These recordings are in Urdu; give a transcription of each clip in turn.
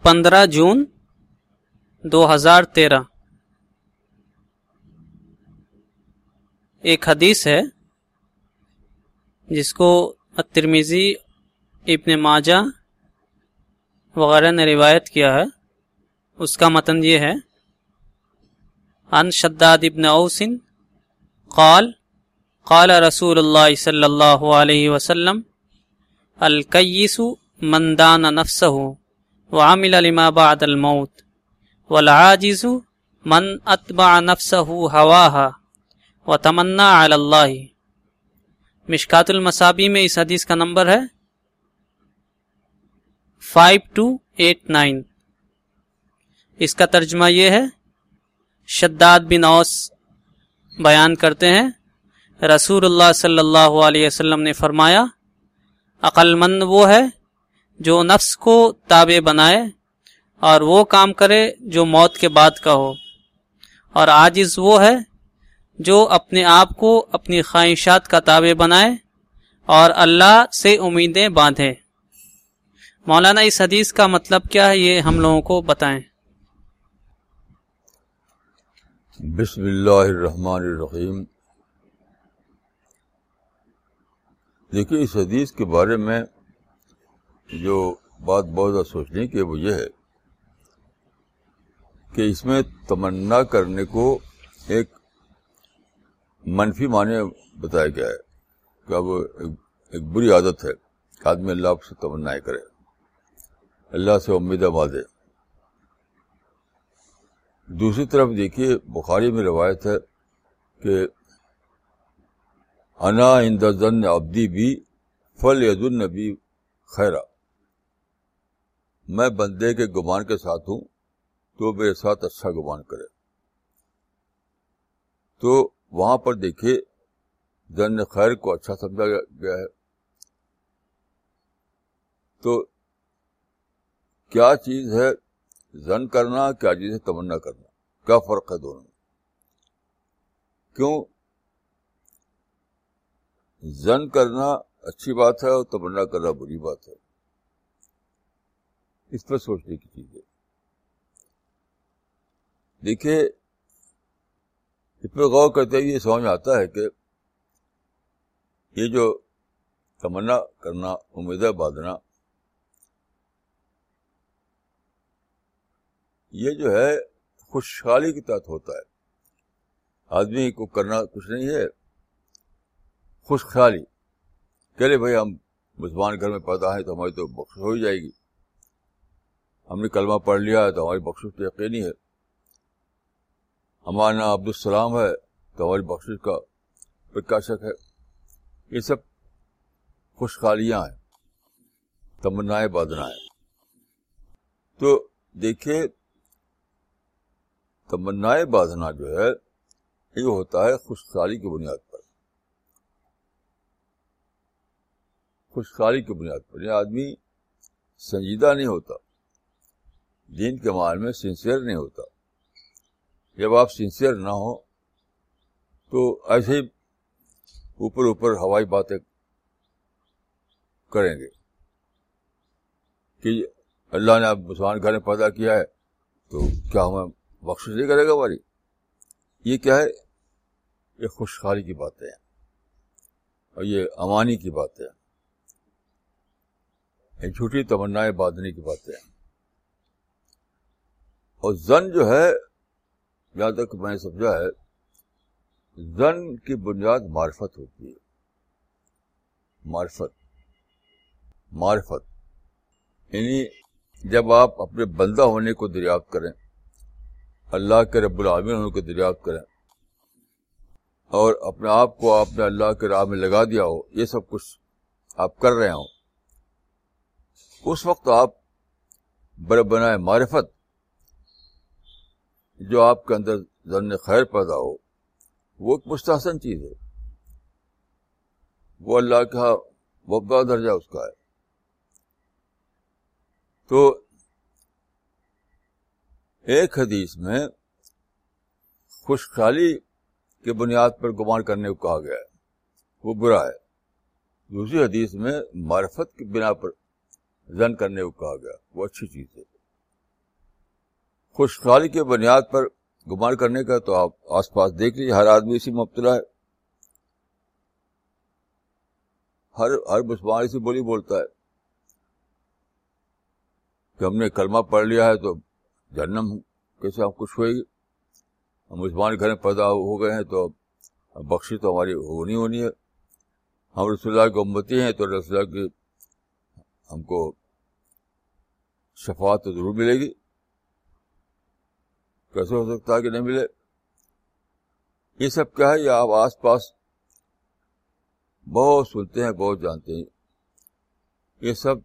15 جون 2013 ایک حدیث ہے جس کو الترمذی، ابن ماجہ وغیرہ نے روایت کیا ہے. اس کا متن یہ ہے: عن شداد ابن اوس قال قال رسول اللہ صلی اللہ علیہ وسلم الکیس من دان نفسہ وعمل لما بعد الموت والعاجز من اتبع نفسہ ہواہا وتمنا علی اللہ. مشکات المصابیح میں اس حدیث کا نمبر ہے 5289. اس کا ترجمہ یہ ہے: شداد بن اوس بیان کرتے ہیں رسول اللہ صلی اللہ علیہ وسلم نے فرمایا، عقل مند وہ ہے جو نفس کو تابع بنائے اور وہ کام کرے جو موت کے بعد کا ہو، اور عاجز وہ ہے جو اپنے آپ کو اپنی خواہشات کا تابع بنائے اور اللہ سے امیدیں باندھے. مولانا اس حدیث کا مطلب کیا ہے یہ ہم لوگوں کو بتائیں. بسم اللہ الرحمن الرحیم. دیکھیے، اس حدیث کے بارے میں جو بات بہت زیادہ سوچنے کی وہ یہ ہے کہ اس میں تمنا کرنے کو ایک منفی معنی بتایا گیا ہے کہ اب ایک بری عادت ہے کہ آدمی اللہ سے تمنا کرے، اللہ سے امیدیں باندھے. دوسری طرف دیکھیے، بخاری میں روایت ہے کہ انا عند ظن عبدی بی فلیظن بی خیرا، میں بندے کے گمان کے ساتھ ہوں تو میرے ساتھ اچھا گمان کرے. تو وہاں پر دیکھیے ظن خیر کو اچھا سمجھا گیا ہے. تو کیا چیز ہے ظن کرنا، کیا چیز ہے تمنا کرنا؟ کیا فرق ہے دونوں میں؟ کیوں ظن کرنا اچھی بات ہے اور تمنا کرنا بری بات ہے؟ اس پہ سوچنے کی چیز ہے. دیکھیے، اس پہ غور کرتے ہوئے یہ سمجھ میں آتا ہے کہ یہ جو تمنا کرنا، امیدیں باندھنا، یہ جو ہے خوشحالی کے تحت ہوتا ہے. آدمی کو کرنا کچھ نہیں ہے، خوش خیالی کہ لے بھائی ہم مسلمان گھر میں پیدا ہیں تو ہماری تو بخشش ہو ہی جائے گی، ہم نے کلمہ پڑھ لیا ہے تو ہماری بخشش تو یقینی ہے، ہمارا نام عبدالسلام ہے تو ہماری بخشش کا پھر کیا شک ہے. یہ سب خوشحالیاں ہیں، تمنائیں باندھنا ہے. تو دیکھیے، تمنائیں باندھنا جو ہے یہ ہوتا ہے خوشحالی کی بنیاد پر. خوشحالی کی بنیاد پر یہ آدمی سنجیدہ نہیں ہوتا، دین کے معنی میں سنسیئر نہیں ہوتا. جب آپ سنسیئر نہ ہو تو ایسے ہی اوپر اوپر ہوائی باتیں کریں گے کہ اللہ نے آپ مسلمان گھر میں پیدا کیا ہے تو کیا ہمیں بخشش نہیں کرے گا ہماری. یہ کیا ہے؟ یہ خوشحالی کی باتیں ہیں اور یہ امانی کی باتیں ہیں، یہ جھوٹی تمنائیں باندھنے کی باتیں ہیں. اور ظن جو ہے، جہاں تک میں نے سمجھا ہے، ظن کی بنیاد معرفت ہوتی ہے. معرفت یعنی جب آپ اپنے بندہ ہونے کو دریافت کریں، اللہ کے رب العالمین ہونے کو دریافت کریں، اور اپنے آپ کو آپ نے اللہ کے راہ میں لگا دیا ہو، یہ سب کچھ آپ کر رہے ہوں، اس وقت آپ بنائے معرفت، جو آپ کے اندر ظن خیر پیدا ہو، وہ ایک مستحسن چیز ہے. وہ اللہ کا بہت بڑا درجہ اس کا ہے. تو ایک حدیث میں خوشحالی کی بنیاد پر گمان کرنے کو کہا گیا ہے، وہ برا ہے. دوسری حدیث میں معرفت کی بنا پر ظن کرنے کو کہا گیا، وہ اچھی چیز ہے. خوشحالی کی بنیاد پر گمان کرنے کا تو آپ آس پاس دیکھ لیجیے، ہر آدمی اسی میں مبتلا ہے. ہر مسلمان اسی بولی بولتا ہے کہ ہم نے کلمہ پڑھ لیا ہے تو جہنم کیسے ہم خوش ہوئے گی، ہم مسلمان گھر میں پیدا ہو گئے ہیں تو بخشی تو ہماری ہونی ہے، ہم رسول اللہ کی امتی ہیں تو رسول اللہ کی ہم کو شفاعت تو ضرور ملے گی. کیسے ہو سکتا ہے کہ نہیں ملے؟ یہ سب کیا ہے؟ یہ آپ آس پاس بہت سنتے ہیں، بہت جانتے ہیں. یہ سب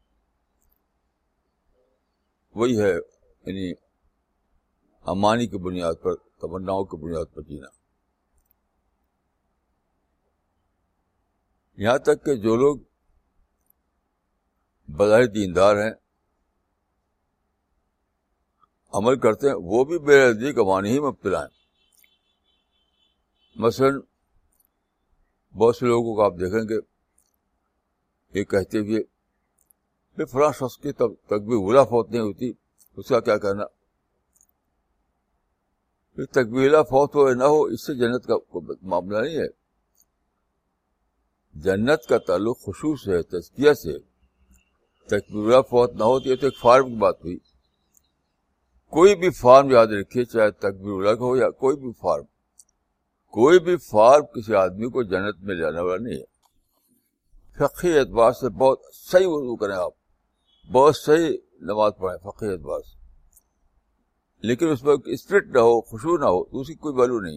وہی ہے، یعنی امانی کی بنیاد پر، تمناؤں کی بنیاد پر جینا. یہاں تک کہ جو لوگ بظاہر دیندار ہیں، عمل کرتے ہیں، وہ بھی بے نزدیک امانی ہی مبتلا ہیں. مثلا بہت سے لوگوں کو آپ دیکھیں گے یہ کہتے ہوئے کہ فلاں شخص کی تکبیر اولیٰ فوت نہیں ہوتی، اس کا کیا کہنا؟ تکبیر اولیٰ فوت ہو یا نہ ہو، اس سے جنت کا معاملہ نہیں ہے. جنت کا تعلق خشوع سے ہے، تزکیہ سے. تکبیر اولیٰ فوت نہ ہوتی ہے تو ایک فارم کی بات ہوئی. کوئی بھی فارم یاد رکھیے، چاہے تکبیر اولیٰ کا ہو یا کوئی بھی فارم کسی آدمی کو جنت میں لے جانے والا نہیں ہے. فقہی اعتبار سے بہت صحیح وضو کریں، آپ بہت صحیح نماز پڑھیں فقہی اعتبار سے، لیکن اس میں اسپرٹ نہ ہو، خشوع نہ ہو، تو اس کی کوئی ویلو نہیں،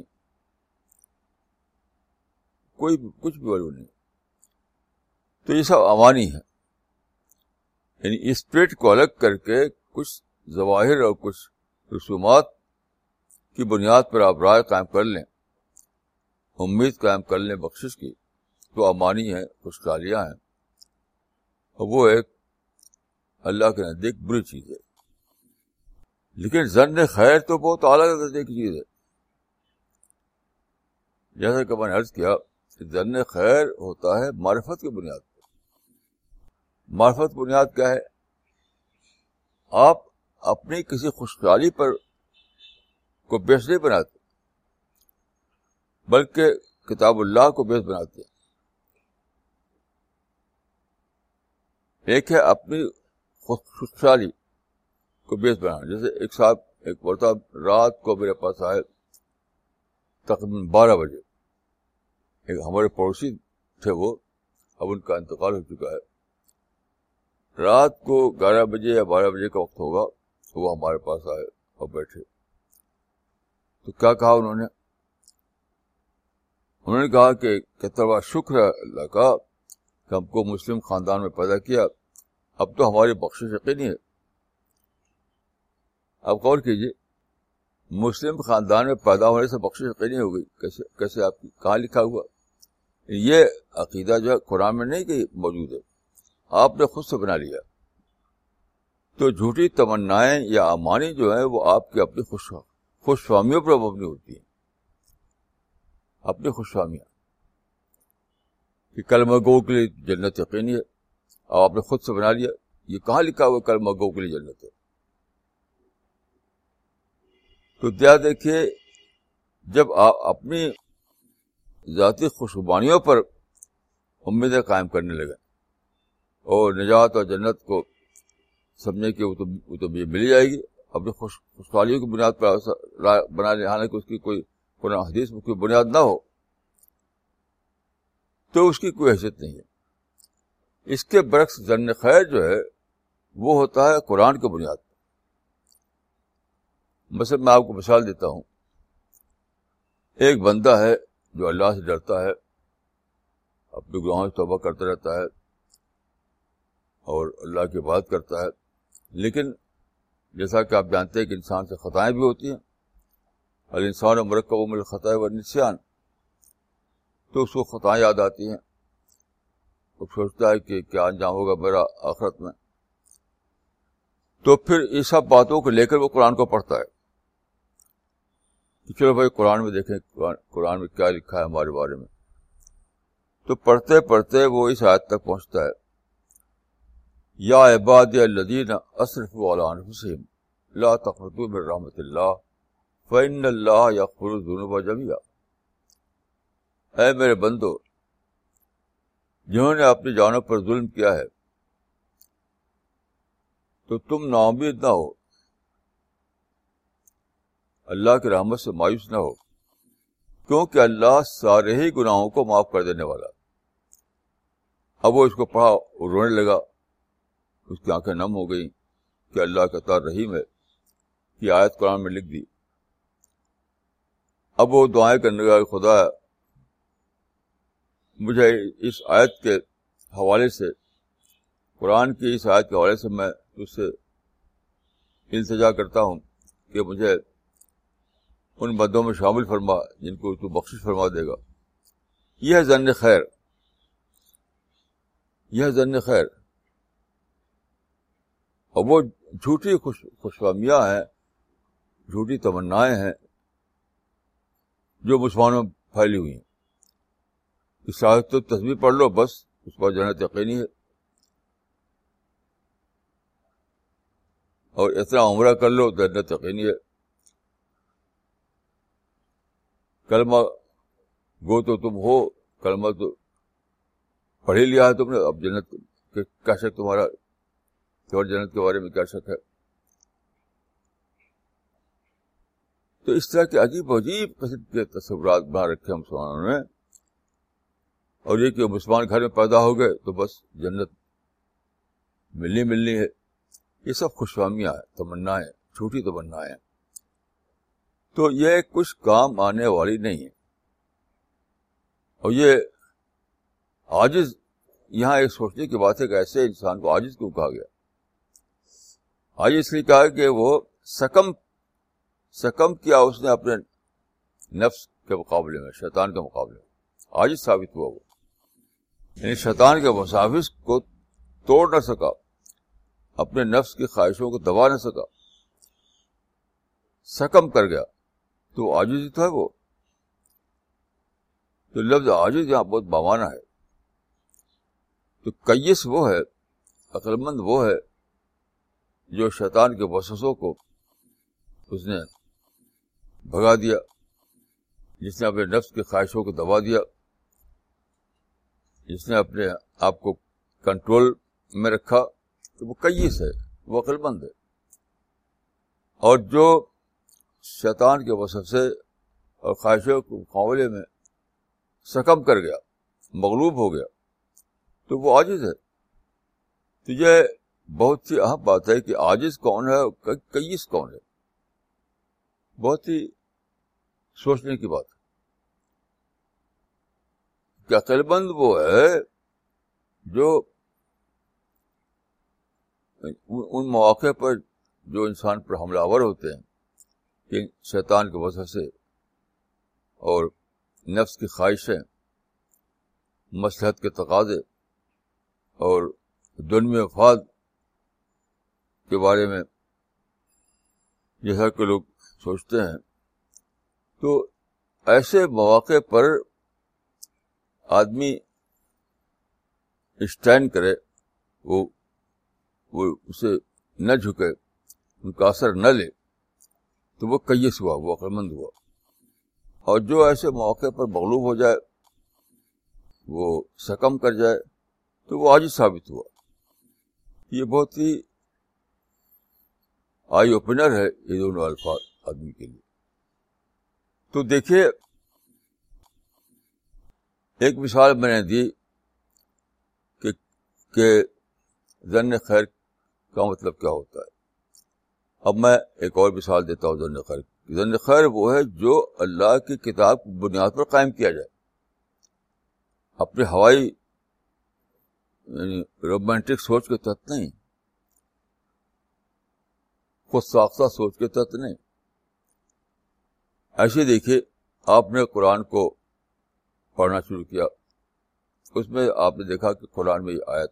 کچھ بھی ویلو نہیں. تو یہ سب امانی ہے. یعنی اسپرٹ کو الگ کر کے کچھ ظواہر اور کچھ رسومات کی بنیاد پر آپ رائے قائم کر لیں، امید قائم کر لیں بخشش کی، تو امانی ہیں، خوشحالیاں ہیں. اور وہ ایک اللہ کے نزدیک بری چیز ہے. لیکن ظن خیر تو بہت اعلیٰ درجے کی چیز ہے. جیسا کہ میں نے عرض کیا کہ ظن خیر ہوتا ہے معرفت کی بنیاد پر. معرفت بنیاد کیا ہے؟ آپ اپنی کسی خوشحالی پر کو بیس نہیں بناتے، بلکہ کتاب اللہ کو بیس بناتے ہیں. ایک ہے اپنی خوشحالی کو بیس بنانا. جیسے ایک صاحب ایک مرتبہ رات کو میرے پاس آئے تقریباً 12 بجے. ایک ہمارے پڑوسی تھے، وہ اب ان کا انتقال ہو چکا ہے. رات کو 11 بجے یا 12 بجے کا وقت ہوگا، وہ ہمارے پاس آئے اور بیٹھے. تو کیا کہا انہوں نے کہا کہ کتنا بڑا شکر ہے اللہ کا کہ ہم کو مسلم خاندان میں پیدا کیا، اب تو ہماری بخشش یقینی ہے. آپ غور کیجیے، مسلم خاندان میں پیدا ہونے سے بخشش یقینی ہو گئی. کیسے آپ کی کہاں لکھا ہوا؟ یہ عقیدہ جو ہے قرآن میں نہیں کہ موجود ہے، آپ نے خود سے بنا لیا. تو جھوٹی تمنائیں یا امانی جو ہیں وہ آپ کی اپنی خوش فہمیوں پر مبنی ہوتی ہیں. اپنی خوش فہمیاں کہ کلمہ گو کے لیے جنت یقینی ہے، اور آپ نے خود سے بنا لیا. یہ کہاں لکھا ہوا کلمہ گو کے لیے جنت ہے؟ تو کیا دیکھیے، جب آپ اپنی ذاتی خوشبانیوں پر امیدیں قائم کرنے لگے اور نجات اور جنت کو سمجھے کہ وہ تو مل جائے گی، اپنی خوشحالیوں کی بنیاد پر بنا لے، حالانکہ اس کی کوئی قرآن حدیث میں کوئی بنیاد نہ ہو، تو اس کی کوئی حیثیت نہیں ہے. اس کے برعکس ظن خیر جو ہے وہ ہوتا ہے قرآن کی بنیاد پر. مثلا میں آپ کو مثال دیتا ہوں. ایک بندہ ہے جو اللہ سے ڈرتا ہے، اپنے گناہوں سے توبہ کرتا رہتا ہے اور اللہ کی بات کرتا ہے، لیکن جیسا کہ آپ جانتے ہیں کہ انسان سے خطائیں بھی ہوتی ہیں. الانسان مرکب من الخطاء والنسیان. تو اس کو خطائیں یاد آتی ہیں، وہ سوچتا ہے کہ کیا انجام ہوگا میرا آخرت میں. تو پھر یہ سب باتوں کو لے کر وہ قرآن کو پڑھتا ہے کہ چلو بھائی قرآن میں دیکھیں قرآن میں کیا لکھا ہے ہمارے بارے میں. تو پڑھتے پڑھتے وہ اس آیت تک پہنچتا ہے، یا عبادی الذین اسرفوا علی انفسہم لا تقنطوا من رحمت اللہ فإن اللہ یغفر الذنوب جميعا. اے میرے بندو، جنہوں نے اپنی جانوں پر ظلم کیا ہے تو تم ناامید نہ ہو، اللہ کی رحمت سے مایوس نہ ہو، کیونکہ اللہ سارے ہی گناہوں کو معاف کر دینے والا. اب وہ اس کو پڑھا، وہ رونے لگا، اس کی آنکھیں نم ہو گئیں کہ اللہ کا تعالی رحیم ہے، یہ آیت قرآن میں لکھ دی. اب وہ دعائیں کرنے لگا، خدا مجھے اس آیت کے حوالے سے، قرآن کی اس آیت کے حوالے سے میں اس سے التجا کرتا ہوں کہ مجھے ان بندوں میں شامل فرما جن کو تو بخشش فرما دے گا. یہ ہے ظن خیر، یہ ہے ظن خیر. اور وہ جھوٹی خوشفہمیاں ہیں، جھوٹی تمنائیں ہیں جو مسلمانوں میں پھیلی ہوئی ہیں. اس آیت تو تسبیح پڑھ لو بس، اس پر جنت یقینی ہے، اور اتنا عمرہ کر لو جنت یقینی ہے. کلمہ گو تو تم ہو، کلمہ تو پڑھ ہی لیا ہے تم نے، اب جنت کیا شک تمہارا جنت کے بارے میں کیا شک ہے. تو اس طرح کے عجیب عجیب قسم کے تصورات بنا رکھے ہیں مسلمانوں نے، اور یہ کہ مسلمان گھر میں پیدا ہو گئے تو بس جنت ملنی ہے. یہ سب خوشفہمیاں ہیں، تمنائیں، جھوٹی تمنائیں. تو یہ کچھ کام آنے والی نہیں ہے. اور یہ عاجز، یہاں ایک سوچنے کی بات ہے کہ ایسے انسان کو عاجز کیوں کہا گیا؟ عاجز اس لیے کہا کہ وہ سکم کیا اس نے اپنے نفس کے مقابلے میں، شیطان کے مقابلے میں عاجز ثابت ہوا. وہ یعنی شیطان کے وساوس کو توڑ نہ سکا، اپنے نفس کی خواہشوں کو دبا نہ سکا، سکم کر گیا، تو عاجز ہی تو ہے وہ. تو لفظ عاجز یہاں بہت بامانہ ہے. تو کیس وہ ہے، عقل مند وہ ہے جو شیطان کے وسوسوں کو اس نے بھگا دیا، جس نے اپنے نفس کی خواہشوں کو دبا دیا، جس نے اپنے آپ کو کنٹرول میں رکھا. تو وہ کیس ہے، وہ عقل مند ہے. اور جو شیطان کے وسوسے اور خواہشوں کے مقابلے میں سکم کر گیا، مغلوب ہو گیا، تو وہ عاجز ہے. تو یہ بہت ہی اہم بات ہے کہ عاجز کون ہے اور کیس کون ہے. بہت ہی سوچنے کی بات ہے کہ عقل مند وہ ہے جو ان مواقع پر جو انسان پر حملہ آور ہوتے ہیں کہ شیطان کے وسوسے اور نفس کی خواہشیں، مصلحت کے تقاضے اور دنیا مفاد کے بارے میں جیسا کہ لوگ سوچتے ہیں، تو ایسے مواقع پر آدمی اسٹینڈ کرے، وہ اسے نہ جھکے، ان کا اثر نہ لے، تو وہ کیس ہوا، وہ عقل مند ہوا. اور جو ایسے مواقع پر مغلوب ہو جائے، وہ سکم کر جائے، تو وہ عاجز ثابت ہوا. یہ بہت ہی آئی اوپنر ہے یہ دونوں الفاظ آدمی کے لیے. تو دیکھیے، ایک مثال میں نے دی کہ ظن خیر کا مطلب کیا ہوتا ہے. اب میں ایک اور مثال دیتا ہوں ظن خیر. ظن خیر وہ ہے جو اللہ کی کتاب کی بنیاد پر قائم کیا جائے، اپنے ہوائی یعنی رومانٹک سوچ کے تحت نہیں، خود ساختہ سوچ کے تحت نہیں. ایسے دیکھیے، آپ نے قرآن کو پڑھنا شروع کیا، اس میں آپ نے دیکھا کہ قرآن میں یہ آیت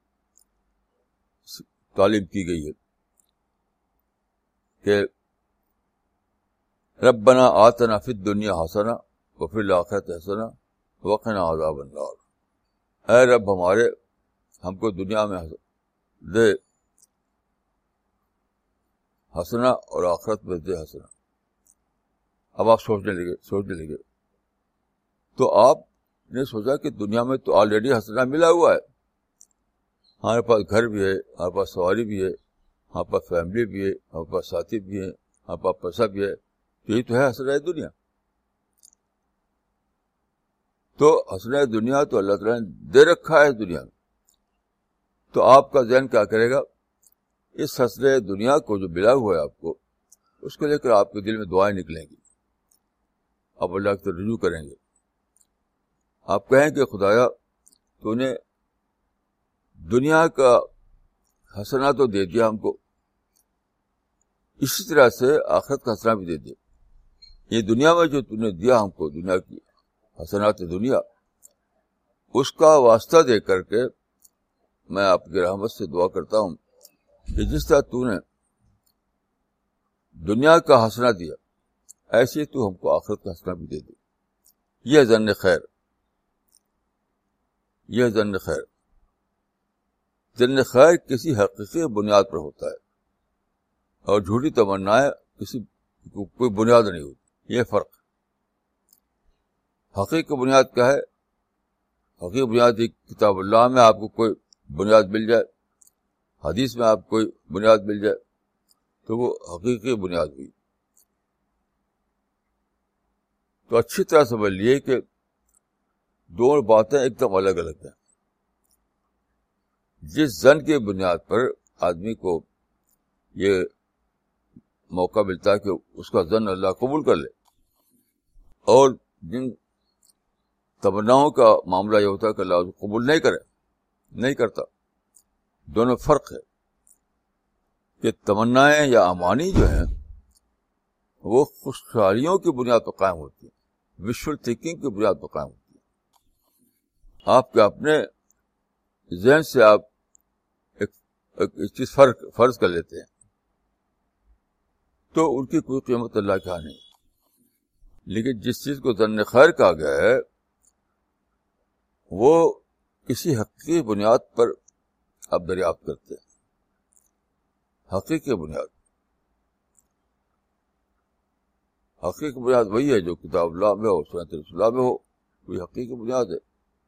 تعلیم کی گئی ہے کہ ربنا آتنا فی الدنیا حسنہ وفی الآخرۃ حسنہ وقنا عذاب النار. اے رب ہمارے، ہم کو دنیا میں دے حسنہ اور آخرت میں دے حسنہ. اب آپ سوچنے لگے تو آپ نے سوچا کہ دنیا میں تو آلریڈی حسنہ ملا ہوا ہے. ہمارے پاس گھر بھی ہے, ہمارے پاس سواری بھی ہے, ہمارے پاس فیملی بھی ہے, ہمارے پاس ساتھی بھی ہیں, ہمارے پاس پیسہ بھی ہے. یہی تو ہے حسنہ دنیا. تو حسنہ دنیا تو اللہ تعالیٰ نے دے رکھا ہے دنیا میں. تو آپ کا ذہن کیا کرے گا؟ اس حسنہ دنیا کو جو ملا ہوا ہے آپ کو, اس کو لے کر آپ کے دل میں دعائیں نکلیں گی. آپ اللہ کی طرف رجوع کریں گے. آپ کہیں کہ خدایا تو نے دنیا کا حسنہ تو دے دیا ہم کو, اسی طرح سے آخرت کا حسنہ بھی دے دیا. یہ دنیا میں جو تو نے دیا ہم کو, دنیا کی حسنات دنیا, اس کا واسطہ دے کر کے میں آپ کی رحمت سے دعا کرتا ہوں کہ جس طرح تو نے دنیا کا حسنہ دیا, ایسے تو ہم کو آخرت کا حسنہ بھی دے دے. یہ ظن خیر, یہ ظن خیر. ظن خیر کسی حقیقی بنیاد پر ہوتا ہے, اور جھوٹی تمنائیں کسی کوئی بنیاد نہیں ہوتی. یہ فرق. حقیقی بنیاد کیا ہے؟ حقیقی بنیاد ایک کتاب اللہ میں آپ کو کوئی بنیاد مل جائے, حدیث میں آپ کو کوئی بنیاد مل جائے, تو وہ حقیقی بنیاد ہوئی. تو اچھی طرح سمجھ لیے کہ دونوں باتیں ایک دم الگ الگ ہیں. جس ظن کی بنیاد پر آدمی کو یہ موقع ملتا ہے کہ اس کا ظن اللہ قبول کر لے, اور جن تمناؤں کا معاملہ یہ ہوتا ہے کہ اللہ اس کو قبول نہیں کرتا. دونوں فرق ہے کہ تمنائیں یا امانی جو ہیں وہ خوشحالیوں کی بنیاد پر قائم ہوتی ہیں, وشول تھنکنگ کی بنیاد پر قائم ہوتی ہیں. آپ کے اپنے ذہن سے آپ ایک چیز فرض کر لیتے ہیں, تو ان کی کوئی قیمت اللہ کے ہاں نہیں. لیکن جس چیز کو ظن خیر کہا گیا ہے وہ کسی حقیقی بنیاد پر آپ دریافت کرتے ہیں. حقیقی بنیاد وہی ہے جو کتاب اللہ میں ہو, سنت رسول اللہ میں ہو, وہی حقیقی بنیاد ہے.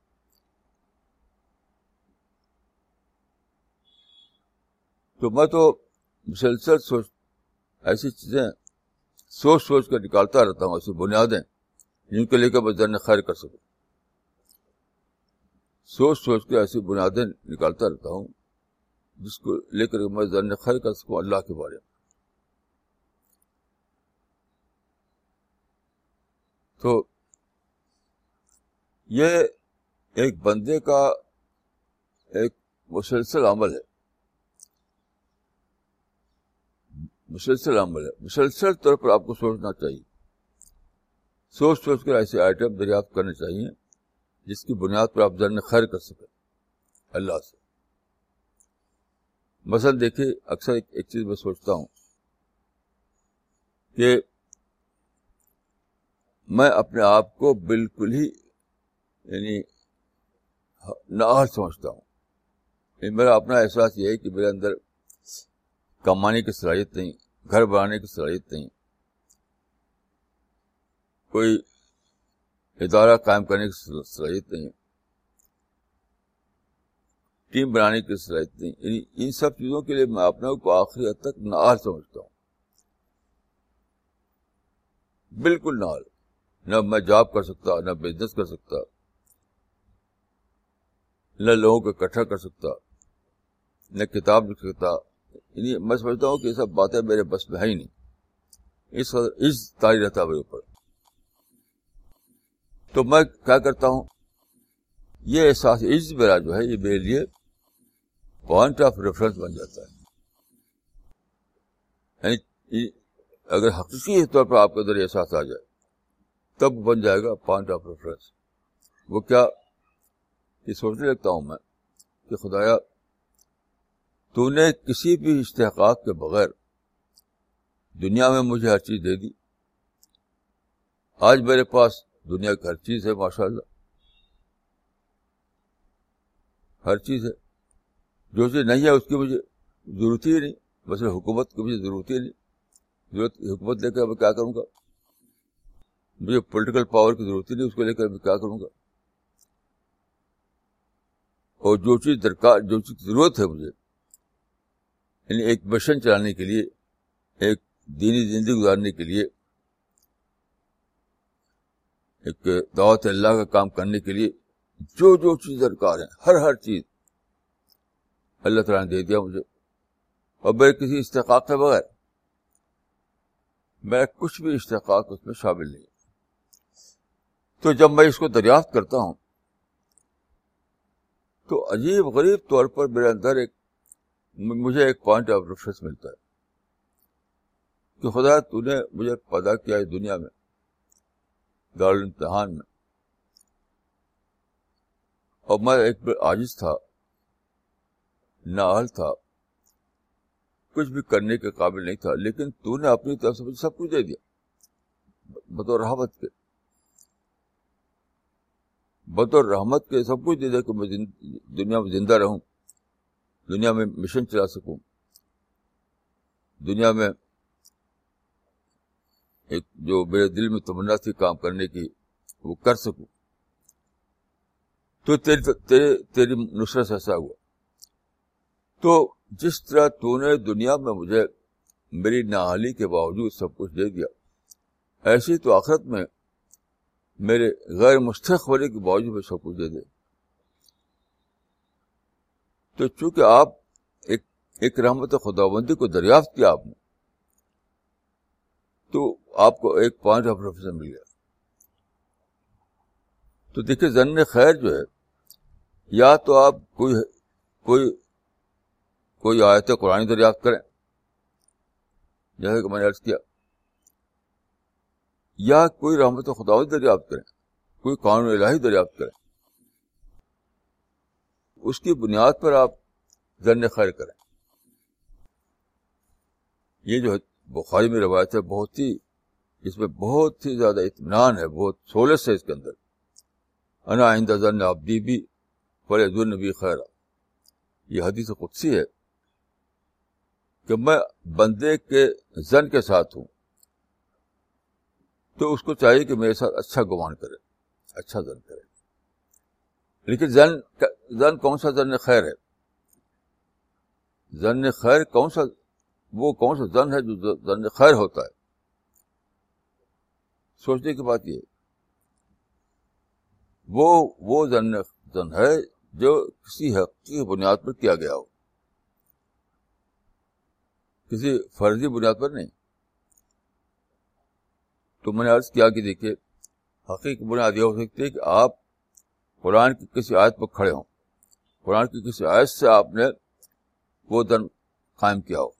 تو میں تو مسلسل ایسی چیزیں سوچ کر نکالتا رہتا ہوں, ایسی بنیادیں جن کو لے کر میں ظن خیر کر سکوں. سوچ کے ایسی بنیادیں نکالتا رہتا ہوں جس کو لے کر میں ظن خیر کر سکوں اللہ کے بارے میں. تو یہ ایک بندے کا ایک مسلسل عمل ہے, مسلسل طور پر آپ کو سوچنا چاہیے. سوچ کر ایسے آئٹم دریافت کرنے چاہیے جس کی بنیاد پر آپ ظن خیر کر سکیں اللہ سے. مثلا دیکھیے, اکثر ایک چیز میں سوچتا ہوں کہ میں اپنے آپ کو بالکل ہی یعنی نااہل سمجھتا ہوں. میرا اپنا احساس یہ ہے کہ میرے اندر کمانے کی صلاحیت نہیں, گھر بنانے کی صلاحیت نہیں, کوئی ادارہ قائم کرنے کی صلاحیت نہیں, ٹیم بنانے کی صلاحیت نہیں. یعنی ان سب چیزوں کے لیے میں اپنے کو آخری حد تک نااہل سمجھتا ہوں, بالکل نااہل. نہ میں جاب کر سکتا, نہ بزنس کر سکتا, نہ لوگوں کو اکٹھا کر سکتا, نہ کتاب لکھ سکتا. یعنی میں سمجھتا ہوں کہ یہ سب باتیں میرے بس میں ہے ہی نہیں. اس تاری رہتا میرے اوپر. تو میں کیا کرتا ہوں, یہ احساس عجز میرا جو ہے یہ میرے لیے پوائنٹ آف ریفرنس بن جاتا ہے. یعنی اگر حقیقی طور پر آپ کے اندر احساس آ جائے تب بن جائے گا پوائنٹ آف ریفرنس. وہ کیا, یہ سوچنے لگتا ہوں میں کہ خدایا تو نے کسی بھی استحقاق کے بغیر دنیا میں مجھے ہر چیز دے دی. آج میرے پاس دنیا کی ہر چیز ہے, ماشاءاللہ ہر چیز ہے. جو چیز نہیں ہے اس کی مجھے ضرورت ہی نہیں, بس حکومت کی مجھے ضرورت ہی نہیں. حکومت لے کر میں کیا کروں گا؟ مجھے پولیٹیکل پاور کی ضرورت ہی نہیں, اس کو لے کر میں کیا کروں گا؟ اور جو چیز درکار, جو چیز ضرورت ہے مجھے, یعنی ایک مشن چلانے کے لیے, ایک دینی زندگی گزارنے کے لیے, ایک دعوت اللہ کا کام کرنے کے لیے جو جو چیز درکار ہے, ہر چیز اللہ تعالیٰ نے دے دیا مجھے, اور میرے کسی استحقاق کے بغیر. میں کچھ بھی استحقاق اس میں شامل نہیں. تو جب میں اس کو دریافت کرتا ہوں تو عجیب غریب طور پر میرے اندر مجھے ایک پوائنٹ آف ریفرنس ملتا ہے کہ خدا تو نے مجھے پیدا کیا ہے دنیا میں, دارالامتحان میں, اور میں ایک عاجز تھا, نااہل تھا, کچھ بھی کرنے کے قابل نہیں تھا, لیکن تو نے اپنی طرف سے مجھے سب کچھ دے دیا بطور رحمت کے, بطور رحمت کے سب کچھ دے دیا کہ میں دنیا میں زندہ رہوں, دنیا میں مشن چلا سکوں, دنیا میں ایک جو میرے دل میں تمنا تھی کام کرنے کی وہ کر سکوں. تو تیری نصرت سے ایسا ہوا. تو جس طرح تو نے دنیا میں مجھے میری نااہلی کے باوجود سب کچھ دے دیا, ایسی تو آخرت میں میرے غیر مستحق ہونے کے باوجود میں سب کچھ دے دے. تو چونکہ آپ ایک رحمت خداوندی کو دریافت کیا آپ نے, تو آپ کو ایک پوائنٹ آف ریفرنس مل گیا. تو دیکھیے ظن خیر جو ہے, یا تو آپ کوئی آیت قرآن دریافت کریں جیسے کہ میں نے عرض کیا, یا کوئی رحمت خداوند دریافت کریں, کوئی قانون الہی دریافت کریں, اس کی بنیاد پر آپ ظن خیر کریں. یہ جو بخاری میں روایت ہے بہت ہی, اس میں بہت ہی زیادہ اطمینان ہے, بہت سہولت ہے اس کے اندر. انا عند ظن عبدی بی فلیظن بی خیرا, یہ حدیث قدسی ہے کہ میں بندے کے ظن کے ساتھ ہوں, تو اس کو چاہیے کہ میرے ساتھ اچھا گمان کرے, اچھا ظن کرے. لیکن ظن کون سا ظن خیر ہے؟ ظن خیر کون سا ظن ہے جو ظن خیر ہوتا ہے؟ سوچنے کی بات یہ ہے, وہ ظن ہے جو کسی حقیقی بنیاد پر کیا گیا ہو, کسی فرضی بنیاد پر نہیں. تو میں نے عرض کیا کہ دیکھیے حقیقی بنیاد یہ ہو سکتی ہے کہ آپ قرآن کی کسی آیت پر کھڑے ہوں, قرآن کی کسی آیت سے آپ نے وہ ظن قائم کیا ہو,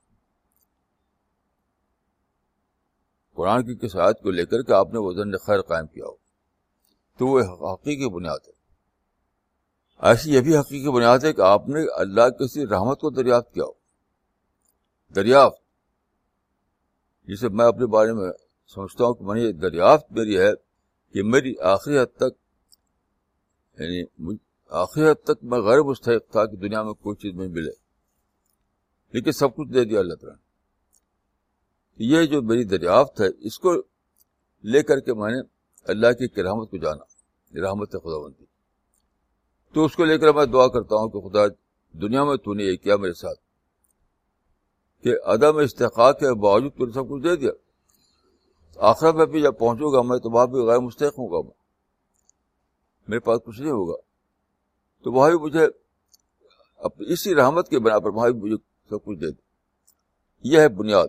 قرآن کی کسی آیت کو لے کر کے آپ نے وہ ظن خیر قائم کیا ہو, تو وہ حقیقی بنیاد ہے. ایسی یہ بھی حقیقی بنیاد ہے کہ آپ نے اللہ کی کسی رحمت کو دریافت کیا ہو. دریافت جسے میں اپنے بارے میں سمجھتا ہوں کہ میں یہ دریافت میری ہے کہ میری آخری حد تک, یعنی آخری حد تک میں غیر مستحق تھا کہ دنیا میں کوئی چیز نہیں ملے, لیکن سب کچھ دے دیا اللہ تعالیٰ نے. یہ جو میری دریافت ہے, اس کو لے کر کے میں نے اللہ کی رحمت کو جانا, رحمت خداوندی. تو اس کو لے کر میں دعا کرتا ہوں کہ خدا دنیا میں تو نے یہ کیا میرے ساتھ کہ عدم استحقاق کے باوجود تو نے سب کچھ دے دیا. آخرت میں بھی جب پہنچوں گا میں تو وہاں بھی غیر مستحق ہوں گا, میرے پاس کچھ نہیں ہوگا, تو وہاں بھی مجھے اسی رحمت کے بنا پر وہاں بھی مجھے سب کچھ دے دیا. یہ ہے بنیاد.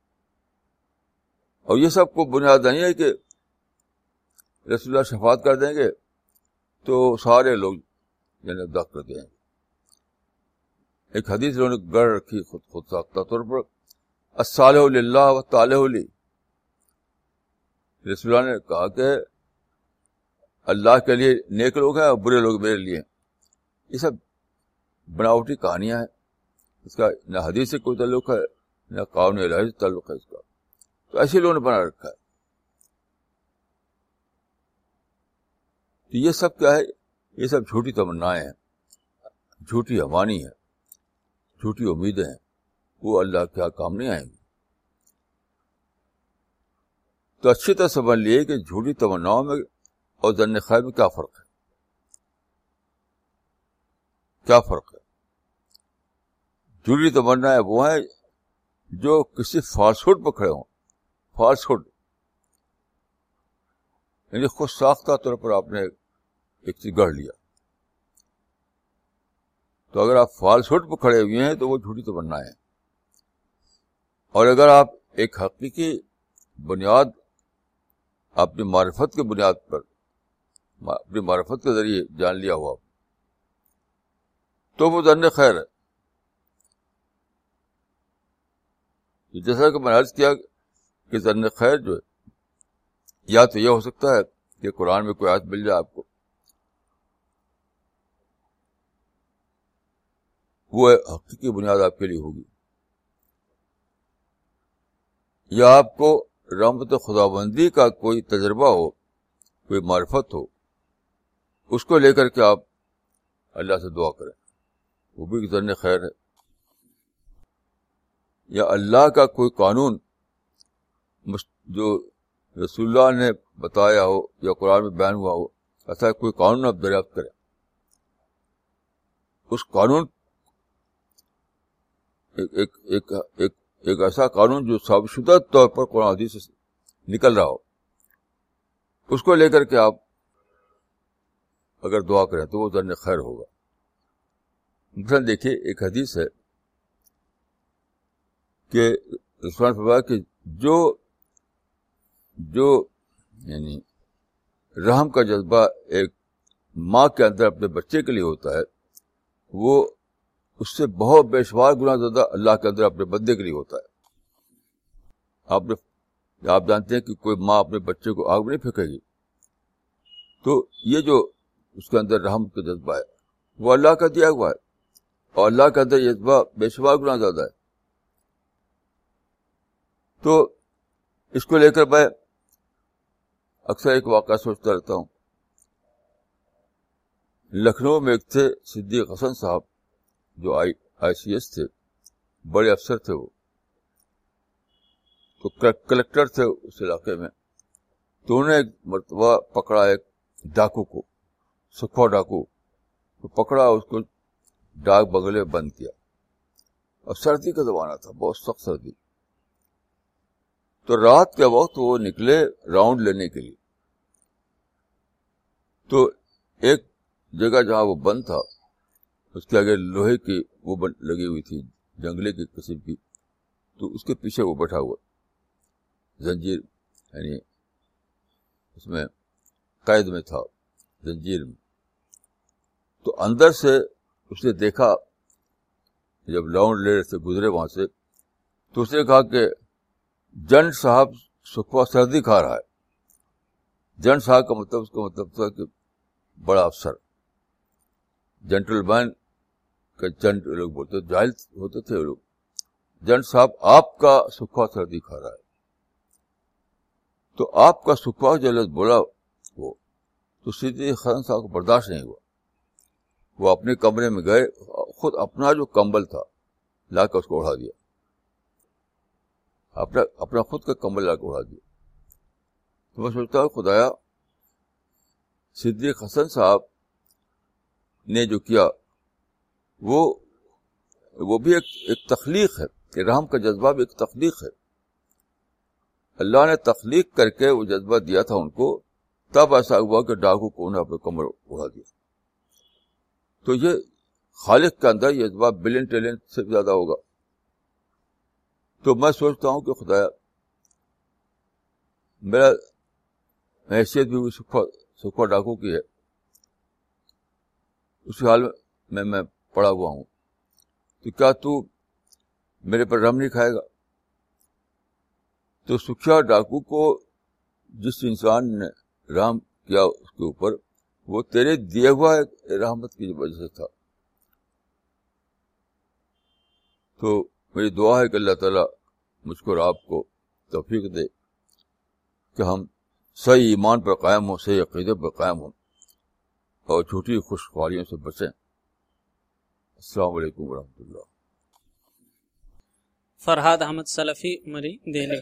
اور یہ سب کو بنیاد نہیں ہے کہ رسول اللہ شفاعت کر دیں گے تو سارے لوگ جنت داخل کر دیں گے. ایک حدیث انہوں نے گڑھ رکھی خود ساختہ طور پر, الصالح للہ والطالح لی. رسول اللہ نے کہا کہ اللہ کے لیے نیک لوگ ہیں اور برے لوگ میرے لیے ہیں. یہ سب بناوٹی کہانیاں ہیں, اس کا نہ حدیث سے کوئی تعلق ہے نہ قانون الہی سے تعلق ہے اس کا. تو ایسے لوگوں نے بنا رکھا ہے. تو یہ سب کیا ہے؟ یہ سب جھوٹی تمنائیں ہیں, جھوٹی امانی ہیں, جھوٹی امیدیں ہیں. وہ اللہ کے یہاں کام نہیں آئیں گی. تو اچھی طرح سمجھ لیے کہ جھوٹی تمناؤں میں اور ظن خیر میں کیا فرق ہے. کیا فرق ہے؟ جھوٹی تمنا وہ ہیں جو کسی فالسہوڈ پہ کھڑے ہوں. فالسہوڈ یعنی خود ساختہ طور پر آپ نے ایک چیز گڑھ لیا. تو اگر آپ فالسہوڈ پہ کھڑے ہوئے ہیں تو وہ جھوٹی تمنا ہے. اور اگر آپ ایک حقیقی بنیاد اپنی معرفت کی بنیاد پر اپنی معرفت کے ذریعے جان لیا ہوا تو وہ ظن خیر ہے. جیسا کہ میں نے عرض کیا کہ ظن خیر جو ہے یا تو یہ ہو سکتا ہے کہ قرآن میں کوئی آیت مل جائے آپ کو, وہ حقیقی بنیاد آپ کے لیے ہوگی, یا آپ کو رحمت خداوندی کا کوئی تجربہ ہو, کوئی معرفت ہو, اس کو لے کر کے آپ اللہ سے دعا کریں, وہ بھی ظن خیر ہے. یا اللہ کا کوئی قانون جو رسول اللہ نے بتایا ہو یا قرآن میں بیان ہوا ہو, ایسا کوئی قانون آپ دریافت کریں, اس قانون ایک ایسا قانون جو ثابت شدہ طور پر قرآن حدیث سے نکل رہا ہو, اس کو لے کر کے آپ اگر دعا کریں تو وہ ظن خیر ہوگا. مثلا دیکھیے ایک حدیث ہے کہ رسول نے فرمایا کہ جو یعنی رحم کا جذبہ ایک ماں کے اندر اپنے بچے کے لیے ہوتا ہے, وہ اس سے بہت بے شمار گنا زیادہ اللہ کے اندر اپنے بندے کے لیے ہوتا ہے. آپ جانتے ہیں کہ کوئی ماں اپنے بچے کو آگ میں نہیں پھینکے گی, تو یہ جو اس کے اندر رحم کا جذبہ ہے وہ اللہ کا دیا ہوا ہے, اور اللہ کے اندر یہ جذبہ بے شمار گنا زیادہ ہے. تو اس کو لے کر میں اکثر ایک واقعہ سوچتا رہتا ہوں. لکھنؤ میں ایک تھے صدیق حسن صاحب, جو آئی سی ایس تھے, بڑے افسر تھے وہ, تو کلیکٹر تھے اس علاقے میں. تو انہوں نے ایک مرتبہ پکڑا ایک ڈاکو کو, سکھوا ڈاکو تو پکڑا, اس کو ڈاک بگلے میں بند کیا, اور سردی کا زمانہ تھا, بہت سخت سردی. تو رات کے وقت وہ نکلے راؤنڈ لینے کے لیے. تو ایک جگہ جہاں وہ بند تھا, اس کے آگے لوہے کی وہ لگی ہوئی تھی, جنگلے کی قسم کی, تو اس کے پیچھے وہ بیٹھا ہوا زنجیر, یعنی اس میں قید میں تھا, زنجیر میں. تو اندر سے اس نے دیکھا, جب راؤنڈ لے سے گزرے وہاں سے, تو اس نے کہا کہ جن صاحب سکھوا سردی کھا رہا ہے. جن صاحب کا مطلب اس کا مطلب تھا کہ بڑا افسر, جنٹل مین کا جن لوگ بولتے, جاہل ہوتے تھے لوگ. جن صاحب آپ کا سکھوا سردی کھا رہا ہے. تو آپ کا سکھوا جو لفظ بولا وہ, تو سیدھے خان صاحب کو برداشت نہیں ہوا. وہ اپنے کمرے میں گئے, خود اپنا جو کمبل تھا لا کر اس کو اڑا دیا, اپنا خود کا کمبل لا کے اڑا دیا. تو میں سوچتا ہوں خدایا, صدیق حسن صاحب نے جو کیا وہ بھی ایک تخلیق ہے, کہ رحم کا جذبہ بھی ایک تخلیق ہے. اللہ نے تخلیق کر کے وہ جذبہ دیا تھا ان کو, تب ایسا ہوا کہ ڈاکو کو انہیں اپنے کمر اڑا دیا. تو یہ خالق کے اندر یہ جذبہ بلین ٹیلنٹ سے زیادہ ہوگا. تو میں سوچتا ہوں کہ خدایا, میرا حیثیت بھی سکھوا ڈاکو کی ہے, اس حال میں پڑا ہوا ہوں, تو کیا تو میرے پر رحم نہیں کھائے گا؟ تو سکھیا ڈاکو کو جس انسان نے رحم کیا اس کے اوپر, وہ تیرے دیے ہوا رحمت کی وجہ سے تھا. تو میری دعا ہے کہ اللہ تعالیٰ مجھ کو اور آپ کو توفیق دے کہ ہم صحیح ایمان پر قائم ہوں, صحیح عقیدے پر قائم ہوں, اور جھوٹی خوشخواریوں سے بچیں. السلام علیکم ورحمۃ اللہ. فرحاد احمد سلفی عمری دہلی۔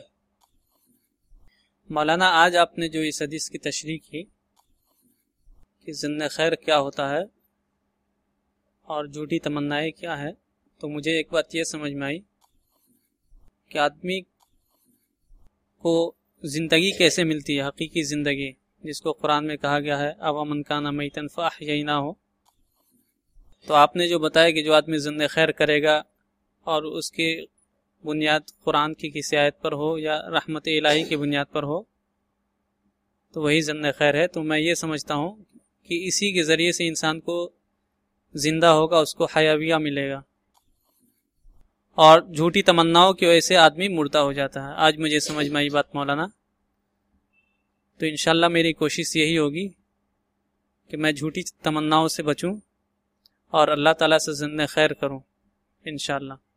مولانا آج آپ نے جو اس حدیث کی تشریح کی کہ ظن خیر کیا ہوتا ہے اور جھوٹی تمنائیں کیا ہے، تو مجھے ایک بات یہ سمجھ میں آئی کہ آدمی کو زندگی کیسے ملتی ہے، حقیقی زندگی جس کو قرآن میں کہا گیا ہے اَوَ مَنْ كَانَ مَيْتًا فَأَحْيَيْنَاهُ۔ تو آپ نے جو بتایا کہ جو آدمی ظن خیر کرے گا اور اس کی بنیاد قرآن کی کسی آیت پر ہو یا رحمت الہی کی بنیاد پر ہو تو وہی ظن خیر ہے۔ تو میں یہ سمجھتا ہوں کہ اسی کے ذریعے سے انسان کو زندہ ہوگا، اس کو حیویہ ملے گا، اور جھوٹی تمناؤں کی وجہ سے آدمی مردہ ہو جاتا ہے۔ آج مجھے سمجھ میں آئی بات مولانا، تو انشاءاللہ میری کوشش یہی ہوگی کہ میں جھوٹی تمناؤں سے بچوں اور اللہ تعالیٰ سے ظن خیر کروں انشاءاللہ۔